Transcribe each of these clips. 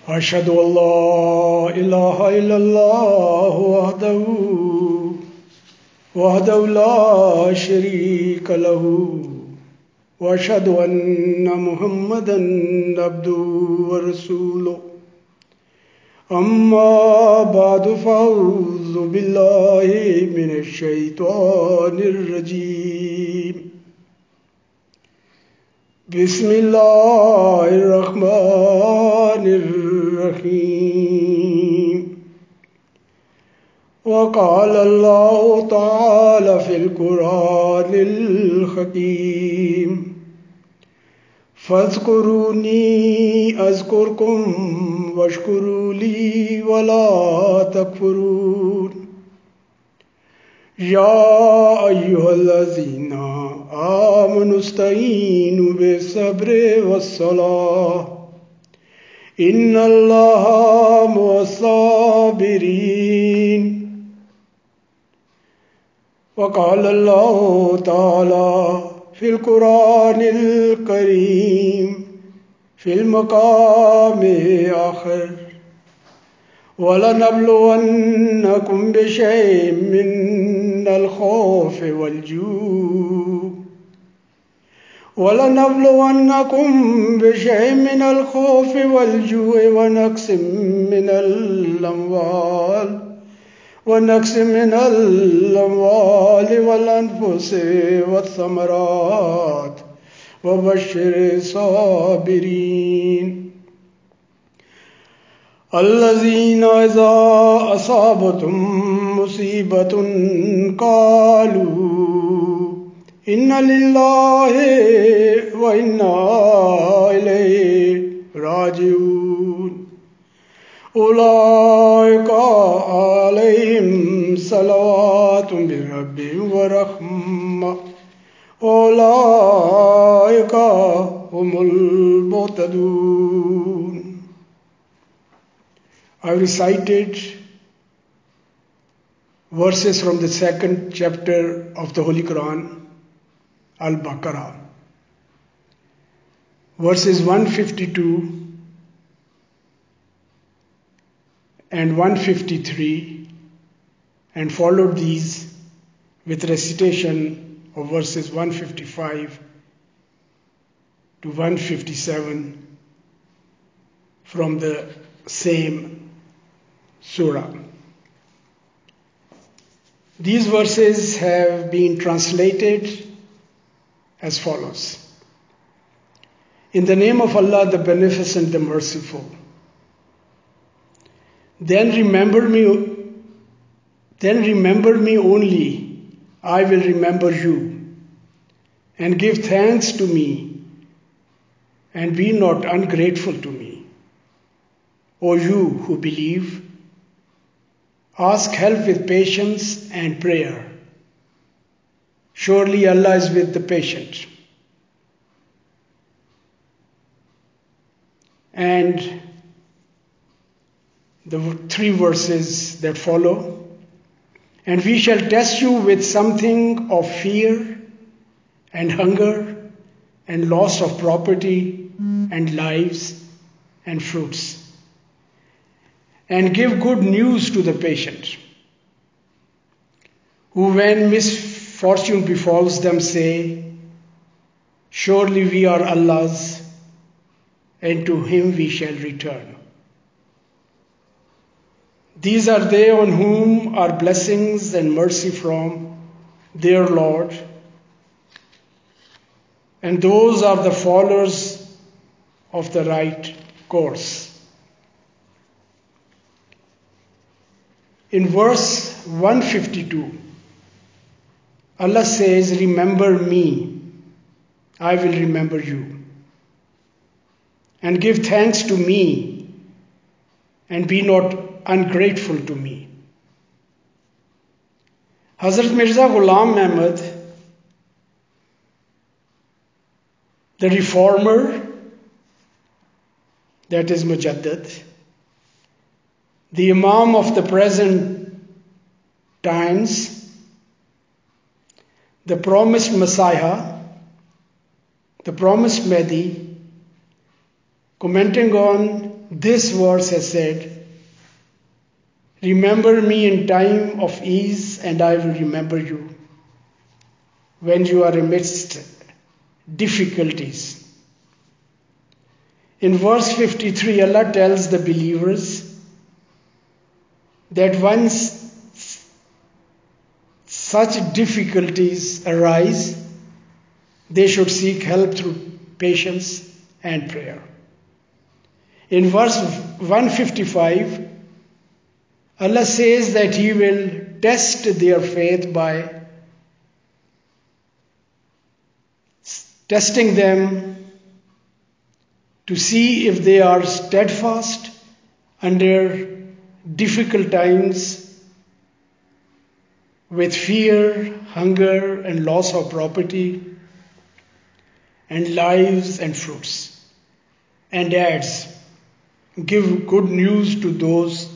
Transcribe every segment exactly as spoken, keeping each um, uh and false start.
أشهد أن لا إله إلا الله وحده وحده لا شريك له وأشهد أن محمدا عبده ورسوله أما بعد فأعوذ بالله من الشيطان الرجيم بسم الله الرحمن الرحيم وقال الله تعالى في القرآن الحكيم فاذكروني أذكركم واشكروا لي ولا تكفرون يا أيها الذين آمنوا استعينوا بالصبر والصلاة إن الله مع الصابرين وقال الله تعالى في القرآن الكريم في المقام آخر ولنبلونكم بشيء من الخوف والجوع ولنبلونكم بشيء من الخوف والجوع ونقص من الأموال ونقص من الأموال والأنفس والثمرات وبشر الصابرين الذين إذا أصابتهم مصيبة قالوا إنا لله وإنا إليه راجعون أولئك عليهم صلوات من ربهم ورحمة أولئك هم المهتدون. I recited verses from the second chapter of the Holy Quran, Al-Baqarah, verses one fifty-two and one fifty-three, and followed these with recitation of verses one fifty-five to one fifty-seven from the same surah. These verses have been translated as follows. In the name of Allah, the Beneficent, the Merciful. Then remember me, then remember me only, I will remember you, and give thanks to me, and be not ungrateful to me. O you who believe, ask help with patience and prayer. Surely Allah is with the patient. And the three verses that follow. And we shall test you with something of fear and hunger and loss of property and lives and fruits. And give good news to the patient, who when misfortune befalls them say, surely we are Allah's, and to Him we shall return. These are they on whom are blessings and mercy from their Lord, and those are the followers of the right course. In verse one fifty-two, Allah says, remember me, I will remember you, and give thanks to me, and be not ungrateful to me. Hazrat Mirza Ghulam Ahmad, the reformer, that is Mujaddid, the Imam of the present times, the promised Messiah, the promised Mahdi, commenting on this verse has said, "Remember me in time of ease, and I will remember you when you are amidst difficulties." In verse fifty-three, Allah tells the believers that once such difficulties arise, they should seek help through patience and prayer. In verse one fifty-five, Allah says that He will test their faith by testing them to see if they are steadfast under difficult times with fear, hunger, and loss of property, and lives and fruits. And adds, "Give good news to those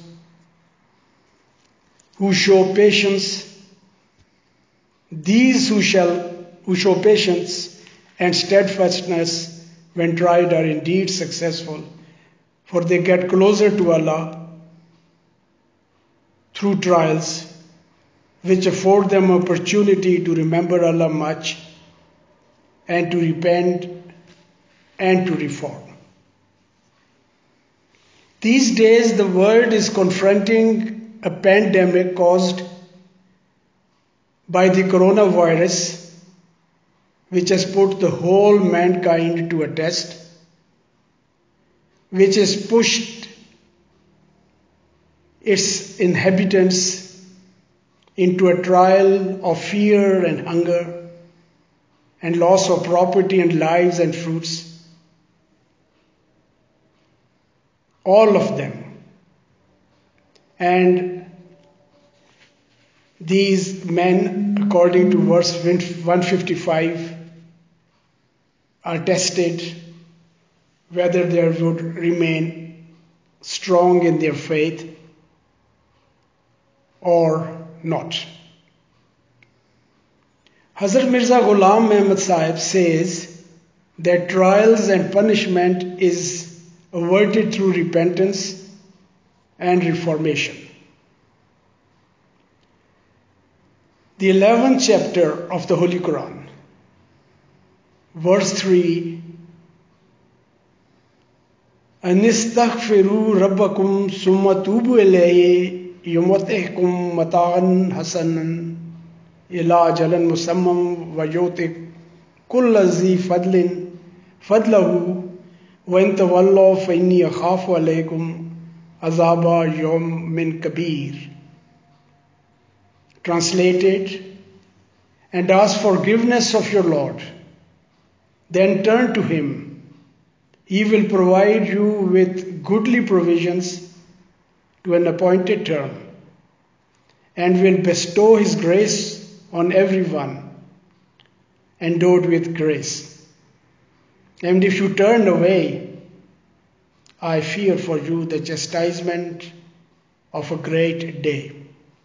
who show patience, these who shall who show patience and steadfastness when tried are indeed successful, for they get closer to Allah through trials, which afford them opportunity to remember Allah much and to repent and to reform." These days, the world is confronting a pandemic caused by the coronavirus, which has put the whole mankind to a test, which has pushed its inhabitants into a trial of fear and hunger and loss of property and lives and fruits. All of them. And these men, according to verse one fifty-five, are tested whether they would remain strong in their faith or not. Hazrat Mirza Ghulam Ahmad Sahib says that trials and punishment is averted through repentance and reformation. The eleventh chapter of the Holy Quran, verse three, "Anistaghfiru rabbakum summa tubu ilayhi yumatikum mata'an hasanan ila jalan musammam wa yutik kulla zi fadlin fadlahu wa in tawallaw fa inni akhafu alaykum azaba yawmin kabir." Translated, "And ask forgiveness of your Lord, then turn to Him. He will provide you with goodly provisions to an appointed term, and will bestow His grace on everyone, endowed with grace. And if you turn away, I fear for you the chastisement of a great day."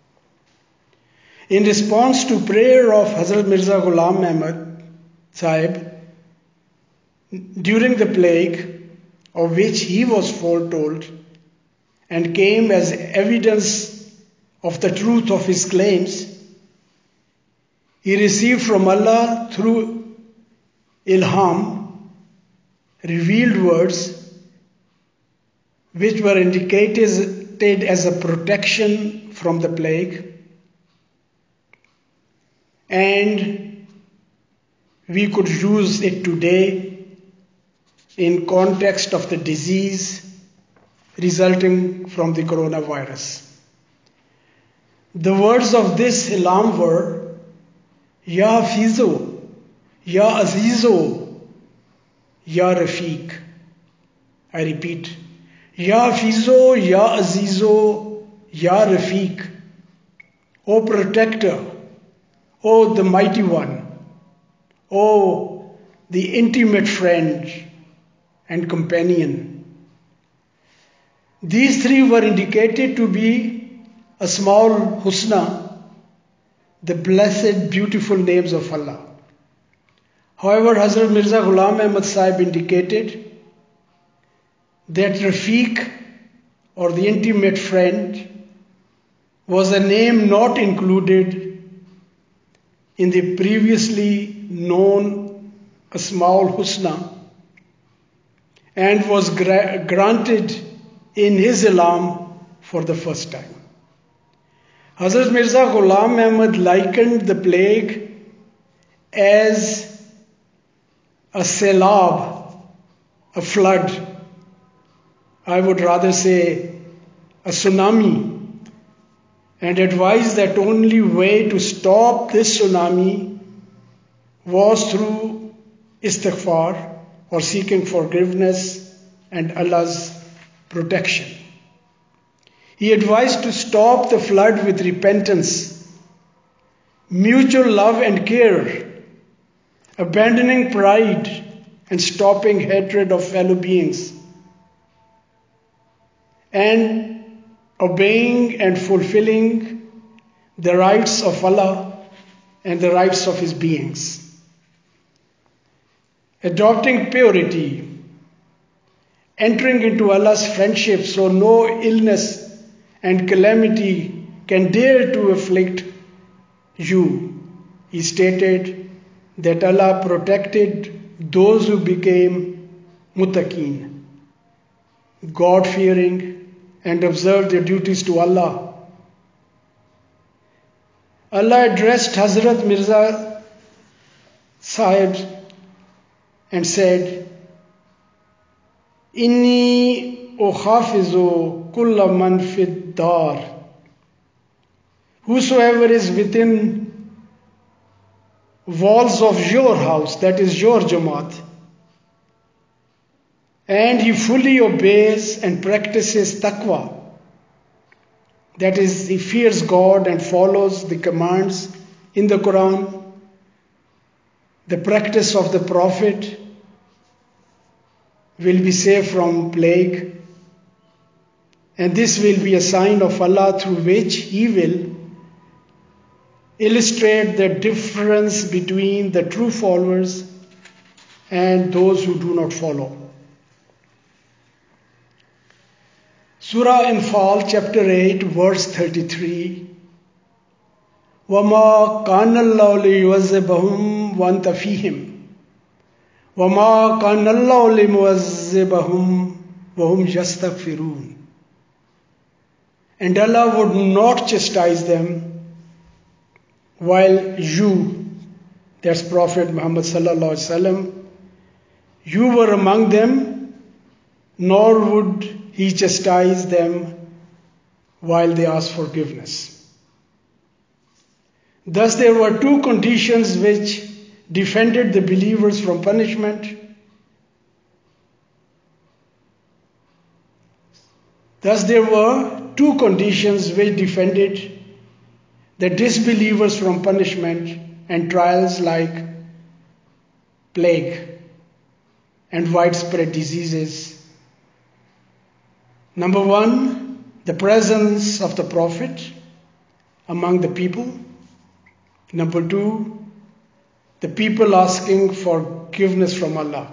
In response to prayer of Hazrat Mirza Ghulam Ahmad Sahib during the plague, of which he was foretold and came as evidence of the truth of his claims, he received from Allah through ilham revealed words which were indicated as a protection from the plague, and we could use it today in context of the disease resulting from the coronavirus. The words of this ilham were, "Ya Hafizo, Ya Azizo, Ya Rafiq." I repeat, "Ya Hafizo, Ya Azizo, Ya Rafiq." O Protector, O the Mighty One, O the intimate friend and companion. These three were indicated to be Asmaul Husna, the blessed, beautiful names of Allah. However, Hazrat Mirza Ghulam Ahmad Sahib indicated that Rafiq, or the intimate friend, was a name not included in the previously known Asmaul Husna and was gra- granted in his Ilham for the first time. Hazrat Mirza Ghulam Ahmad likened the plague as a selab, a flood. I would rather say a tsunami, and advised that only way to stop this tsunami was through istighfar, or seeking forgiveness and Allah's protection. He advised to stop the flood with repentance, mutual love and care, abandoning pride and stopping hatred of fellow beings, and obeying and fulfilling the rights of Allah and the rights of His beings. Adopting purity, entering into Allah's friendship so no illness and calamity can dare to afflict you. He stated that Allah protected those who became muttaqeen, God-fearing, and observed their duties to Allah. Allah addressed Hazrat Mirza Sahib and said, Inni ukhafizu kulla man fid dar. Whosoever is within walls of your house, that is your Jamaat, and he fully obeys and practices taqwa, that is, he fears God and follows the commands in the Quran, the practice of the Prophet, will be safe from plague, and this will be a sign of Allah through which He will illustrate the difference between the true followers and those who do not follow. Surah Anfal, chapter eight, verse thirty-three. وَمَا كَانَ اللَّهُ لِيُعَذِّبَهُمْ وَأَنْتَ فِيهِمْ وَمَا كَانَ اللَّهُ لِمُعَذِّبَهُمْ وَهُمْ يَسْتَغْفِرُونَ. And Allah would not chastise them while you, that's Prophet Muhammad sallallahu alaihi wasallam, you were among them, nor would He chastise them while they ask forgiveness. Thus there were two conditions which defended the believers from punishment. Thus there were two conditions which defended the disbelievers from punishment and trials like plague and widespread diseases. Number one, the presence of the Prophet among the people. Number two, the people asking forgiveness from Allah.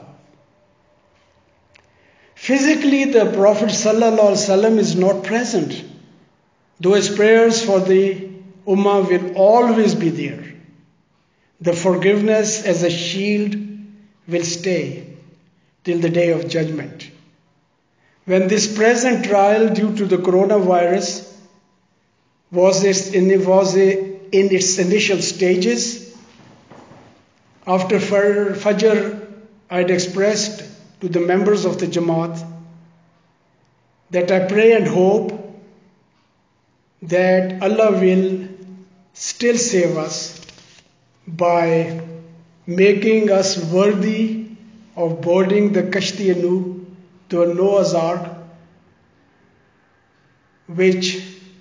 Physically, the Prophet ﷺ is not present, though his prayers for the Ummah will always be there. The forgiveness as a shield will stay till the day of judgment. When this present trial due to the coronavirus was in, was in its initial stages, after Fajr, I had expressed to the members of the Jamaat that I pray and hope that Allah will still save us by making us worthy of boarding the Kashti-e-Nuh to a Noah's Ark, which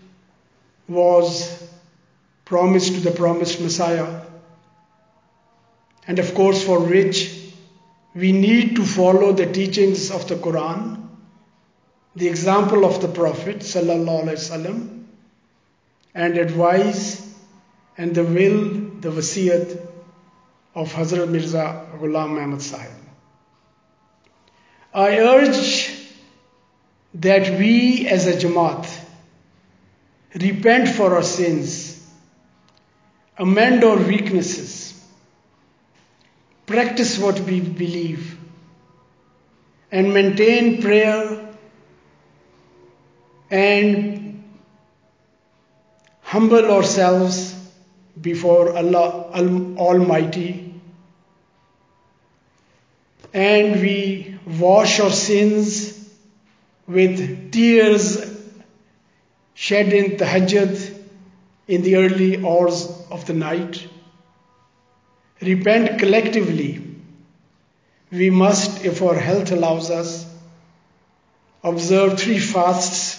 was promised to the promised Messiah, and of course for which we need to follow the teachings of the Quran, the example of the Prophet sallallahu alaihi wasallam, and advice and the will, the wasiyat of Hazrat Mirza Ghulam Ahmad Sahib. I urge that we as a Jamaat repent for our sins, amend our weaknesses, practice what we believe, and maintain prayer and humble ourselves before Allah Almighty, and we wash our sins with tears shed in tahajjud in the early hours of the night. Repent collectively. We must, if our health allows us, observe three fasts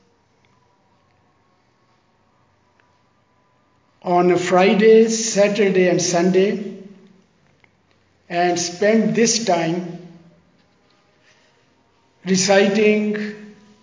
on a Friday, Saturday and Sunday, and spend this time reciting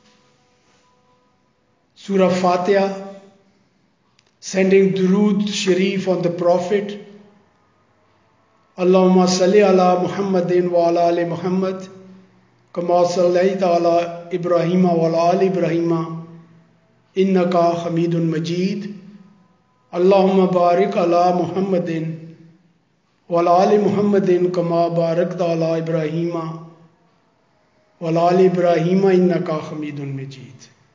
Surah Fatiha, sending Durood Sharif on the Prophet, Allahumma salli ala Muhammadin wa ala ali Muhammad, kama sallaita ala Ibrahim wa ala ali Ibrahim, innaka Hamidun Majid. Allahumma barik ala Muhammadin wa ala ali Muhammadin kama barakta ala Ibrahim wa ala ali Ibrahim innaka Hamidun Majid.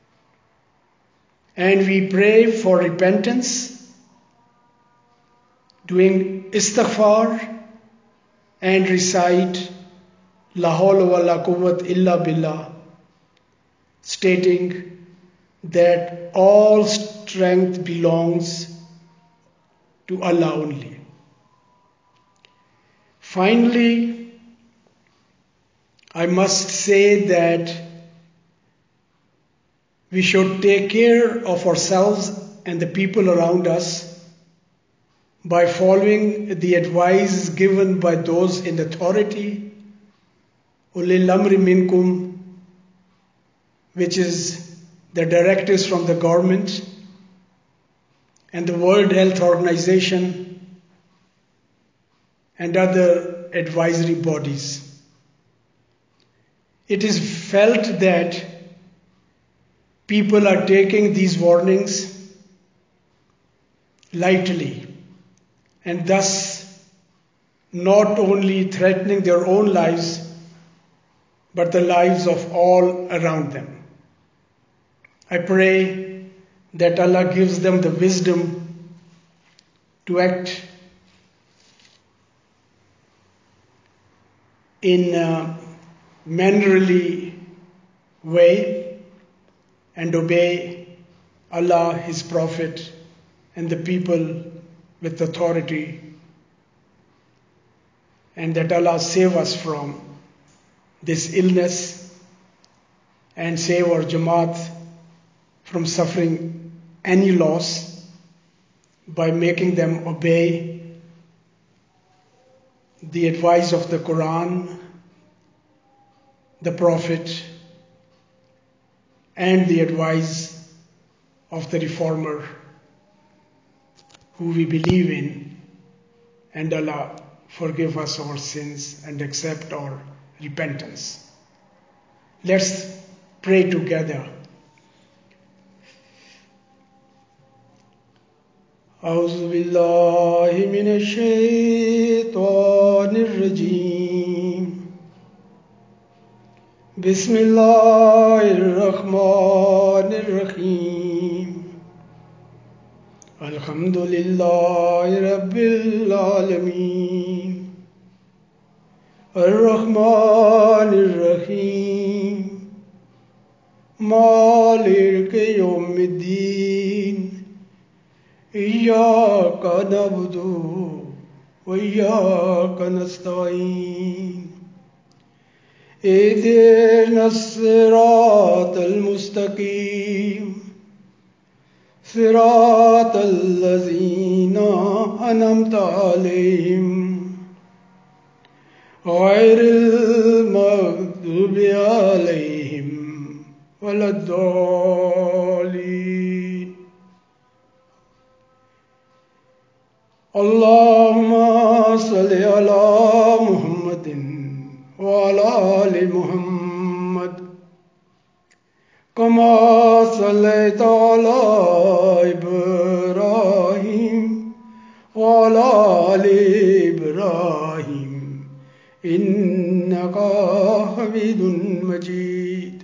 And we pray for repentance, doing istighfar, and recite La hawla wa la quwwat illa billah, stating that all strength belongs to Allah only. Finally, I must say that we should take care of ourselves and the people around us by following the advice given by those in authority, ulil amri minkum, which is the directives from the government and the World Health Organization and other advisory bodies. It is felt that people are taking these warnings lightly and thus not only threatening their own lives but the lives of all around them. I pray that Allah gives them the wisdom to act in a mannerly way and obey Allah, His Prophet, and the people with authority, and that Allah save us from this illness and save our Jamaat from suffering any loss by making them obey the advice of the Quran, the Prophet, and the advice of the Reformer who we believe in, and Allah forgive us our sins and accept our repentance. Let's pray together. أعوذ بالله من الشيطان الرجيم بسم الله الرحمن الرحيم الحمد لله رب العالمين الرحمن الرحيم مالك يوم الدين إياك نعبد وإياك نستعين اهدنا الصراط المستقيم صراط الذين أنعمت عليهم غير المغضوب عليهم ولا الضالين اللهم صل على محمد وعلى آل محمد कमा सल्लैता अला इब्राहीम व अला आलि इब्राहीम इन्नका हमीदुन मजीद।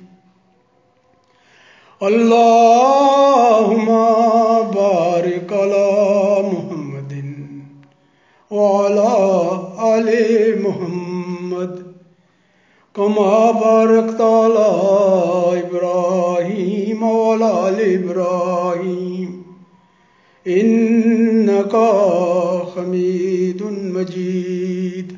अल्लाहुम्मा बारिक अला मुहम्मदिन व अला आलि मुहम्मद कमा बारकता अला इब्राहीम व अला आलि इब्राहीम इन्नका हमीदुन मजीद।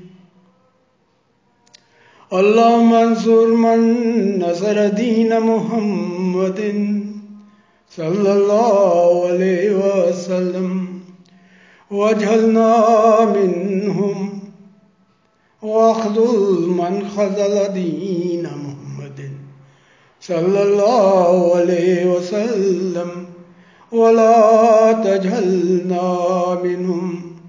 अल्लाहुम्मा अंसुर मन नसर दीन मुहम्मदिन सल्लल्लाहु अलैहि वसल्लम वजअलना मिनहुम वख्ज़ुल मन खज़ल दीन मुहम्मदिन सल्लल्लाहु अलैहि वसल्लम वला तजअलना मिनहुम।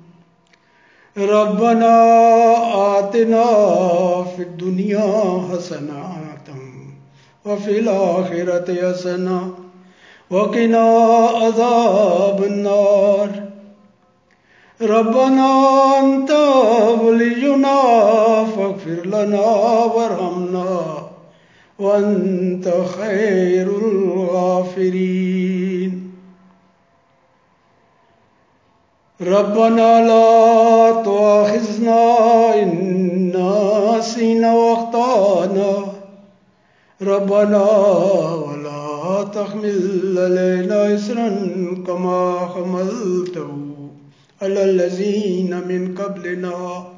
रब्बना आतिना फिद दुनिया हसनतम व फिल आखिरति हसना व क़िना अज़ाबन्नार। रब्बना अन्त वलियुना फ़ग़फ़िर लना वरहमना व अन्त खैरुल गाफ़िरीन। रब्बना ला तुआखिज़ना इन नसीना व अख़्ताअना रब्बना वला तहमिल अलैना इसरन कमा हमलतहु अलल लज़ीना मिन क़ब्लिना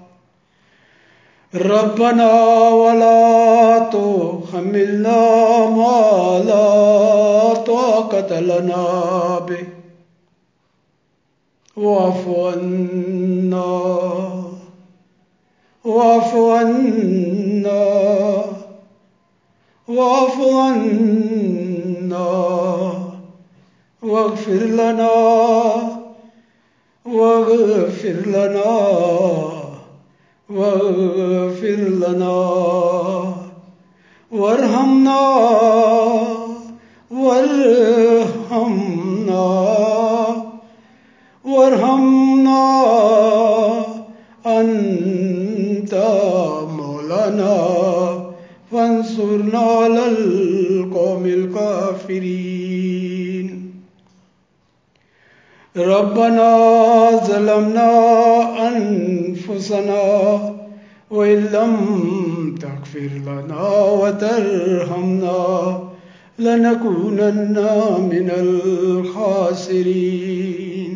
रब्बना वला तुहम्मिलना मा ला ताक़त लना बिहि वाफ़ु अन्ना वाफ़ु अन्ना वाफ़ु अन्ना वग़फ़िर लना वग़फ़िर लना वग़फ़िर लना वरहमना वरहमना वरहमना अन्त मौलाना फंसुरना अलल कौमिल काफिरीन। रब्बना ज़लमना अन्फुसना व इल्लम तग़फ़िर लना व तरहमना लनकूनन्ना मिनल ख़ासिरीन।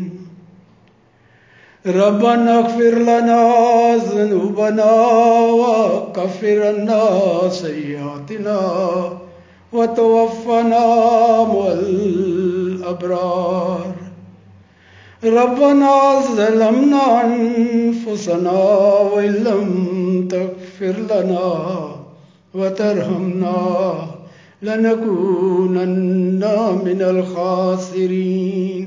रब्बना अग़फ़िर लना ज़ुनूबना व कफ़िर अन्ना सय्यिआतिना व तवफ़्फ़ना मअल अबरार। रब्बना ज़लमना अन्फुसना व इल्लम तग़फ़िर लना व तरहमना लनकूनन्ना मिनल ख़ासिरीन।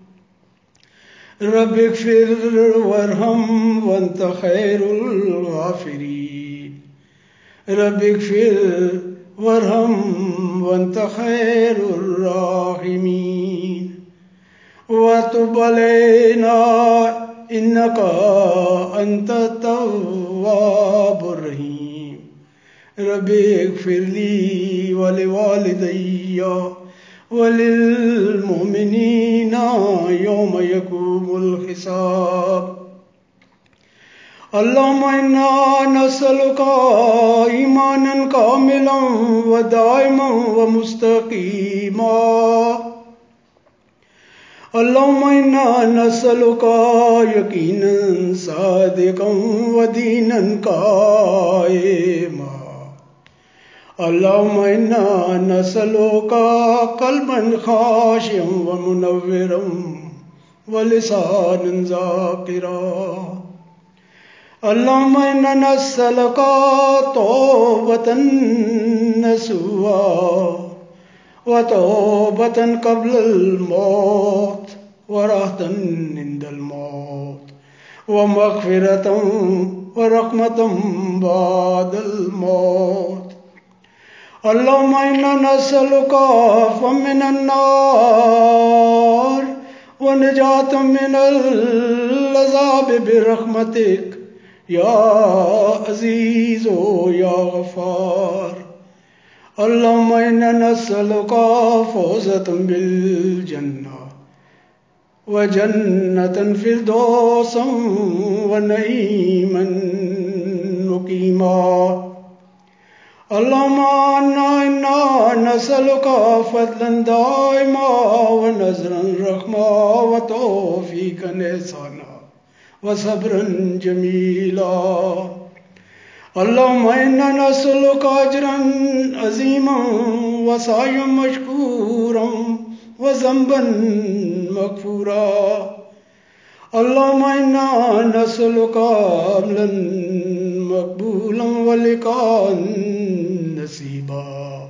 रब्बिग़फ़िर वरहम वअन्त खैरुल गाफ़िरीन। रब्बिग़फ़िर वरहम वअन्त खैरुर राहिमीन। वतुब अलैना इन्नका अंतत तव्वाबुर रहीम। रब्बिग़फ़िर ली व लिवालिदैया वलिल मुमिनीना यौम यक़ूमुल हिसाब। अल्लाहुम्मा इन्ना नस्अलुका ईमानन कामिलन व दाइमन व मुस्तक़ीमा। अल्लाहुम्मा इन्ना नस्अलुका यकीनन सादिक़न व दीनन क़ाइमा। अल्लाहुम्मा इन्ना नस्अलुका क़ल्बन ख़ाशिअन व मुनव्विरन व लिसानन ज़ाकिरा। अल्लाहुम्मा इन्ना नस्अलुका तौबतन नसूहा व तौबतन क़ब्लल मौत व रहतन इंदल मौत व मग़फ़िरतन व रहमतन बादल मौत। اللهم إنا نسألك عفوا من النار ونجاة من العذاب برحمتك يا عزيز يا غفار. اللهم إنا نسألك فوزا بالجنة وجنة فردوسا ونعيما مقيما. اللهم إنا نسألك فضلا دائما ونزلا رحما وتوفيقا إحسانا وصبرا جميلا. اللهم إنا نسألك أجرا عظيما وسعيا مشكورا وذنبا مغفورا. اللهم إنا نسألك عملا مقبولا ولقاء نصيبا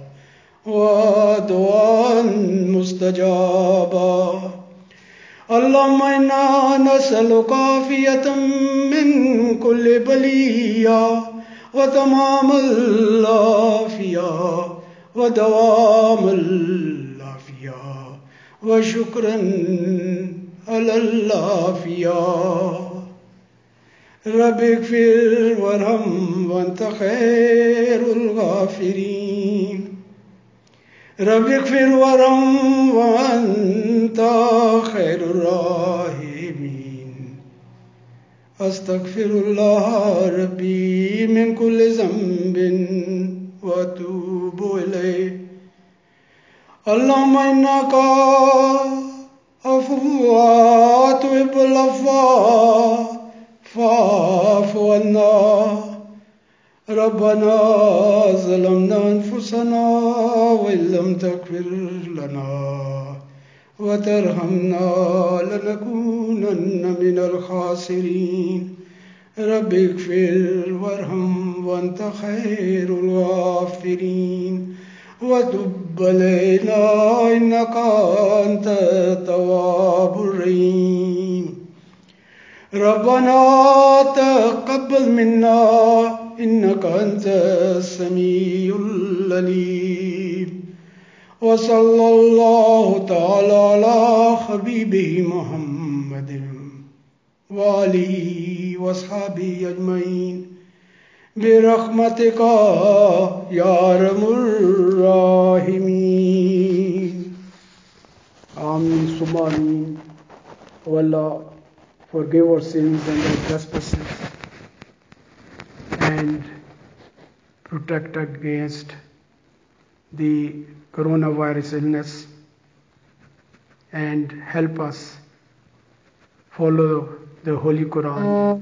ودعاء مستجابا. اللهم إنا نسألك عافية من كل بلية وتمام العافية ودوام العافية وشكرا على العافية. رب اغفر وارحم وانت خير الغافرين. رب اغفر وارحم وانت خير الراحمين. استغفر الله ربي من كل ذنب واتوب اليه. اللهم انك عفو تحب العفو فاعف عنا. ربنا ظلمنا أنفسنا وإن لم تغفر لنا وترحمنا لنكونن من الخاسرين. رب اغفر وارحم وأنت خير الغافرين وتب علينا إنك أنت التواب الرحيم. ربنا تقبل منا إنك أنت السميع العليم. وصلى الله تعالى على حبيبه محمد وآله وأصحابه أجمعين برحمتك يا أرحم الراحمين. Ameen summa ameen. O Allah, forgive our sins and our trespasses and protect against the coronavirus illness and help us follow the Holy Quran,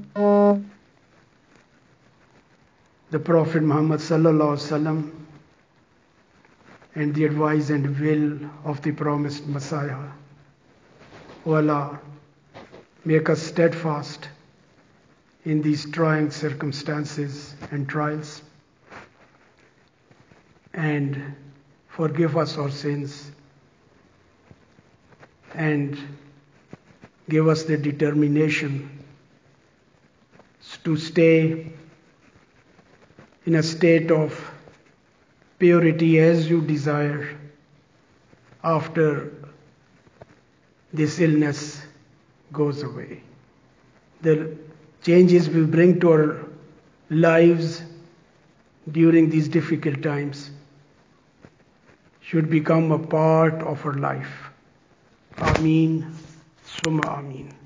the Prophet Muhammad sallallahu alaihi wasallam, and the advice and will of the promised Messiah. O Allah, make us steadfast in these trying circumstances and trials, and forgive us our sins, and give us the determination to stay in a state of purity as you desire after this illness goes away. The changes we bring to our lives during these difficult times should become a part of our life. Ameen, summa ameen.